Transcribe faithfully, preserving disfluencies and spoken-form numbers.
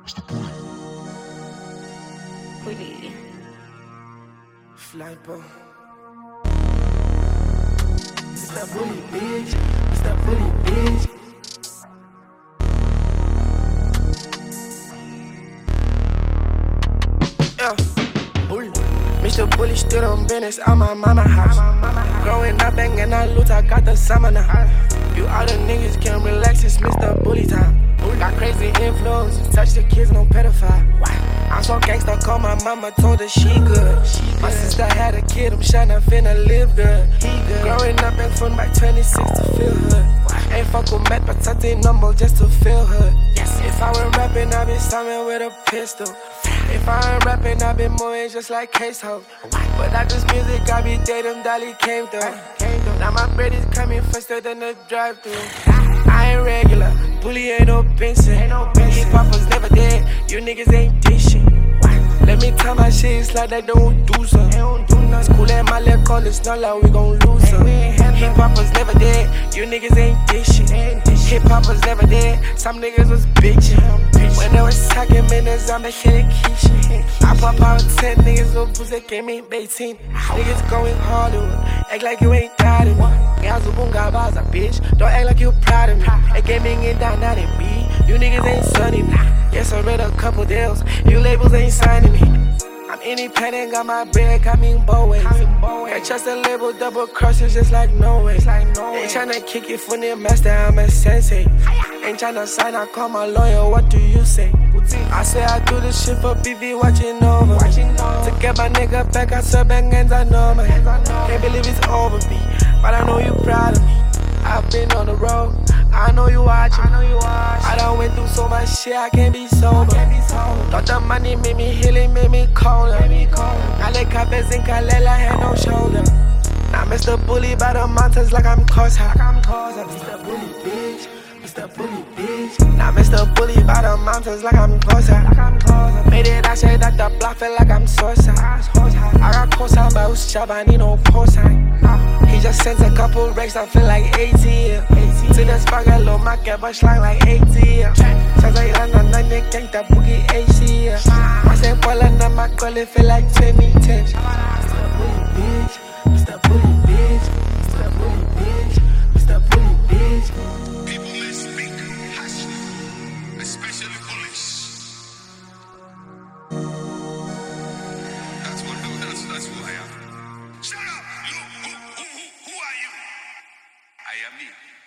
Bully. Flypo. It's that bully, bitch. It's that bully, bitch. Yeah, bully. Mister Bully stood on business at my mama house. Growing up, banging that loot, I got the summer now. You other niggas can relax, it's Mister Bully time. Got crazy influence, touch the kids, no pedophile. I'm so gangsta, call my mama, told her she good. My sister had a kid, I'm tryna finna live good. Growing up in front by twenty-six to feel hood. Ain't fuck with Matt, but touch their number just to feel hood. If I were rapping, I'd be somewhere with a pistol. If I ain't rapping, I been moving just like Case Hope. But that this music, I be dating, Dolly came through. Now my bread is coming faster than the drive-thru. I ain't regular, Bully ain't no Benson. Hip-hop was never dead, you niggas ain't this shit. Let me tell my shit, it's like they don't do some. School at my left call, it's not like we gon' lose some. Hip-hop was never dead, you niggas ain't this shit. Hip-hop was never dead, some niggas was bitchin'. When they was talking minutes, I'm the shit keep shit. I pop out ten niggas, no pussy came in eighteen. Niggas going Hollywood, act like you ain't proud of me. Yazubunga baza, bitch, don't act like you proud of me. It gaming in down, not in B, you niggas ain't sunning me. Yes, I read a couple deals, you labels ain't signing me. I'm independent, got my bread, coming both ways. Can't trust a label, double crosses just like no way. Ain't tryna kick it for the master, I'm a sensei. Ain't tryna sign, I call my lawyer, what do you say? I say I do this shit for B V watching over. To get my nigga back, I swear bang hands, I know man. Can't believe it's over, B, but I know you proud of me. I've been on the road, I know you watching. I know you watch. I done went through so much shit, I can't be sober. Thought the money made me healing, made me colder. I let cabez and Kalela had no shoulder. Now Mister Bully by the mountains like I'm Cosa. Mister Bully, bitch. Mister Bully, bitch. Now Mister Bully by the mountains like I'm Cosa. Made it, I say that the block feel like I'm Sosa. I got Cosa, but who's job, I need no cosign. He just sent a couple racks, I feel like eighty. To the spaghetti, low market, but slang like eighty. Sounds like London, I think that boogie A C. I said, Paul and my girl, it feel like twenty ten. Mister Bully, bitch. Mister Bully, bitch. Mister Bully, bitch. Mister Bully, bitch. People may speak harshly, especially bullies. That's what that's, that's who I am. Shut up! You, who, who, who, who are you? I am me.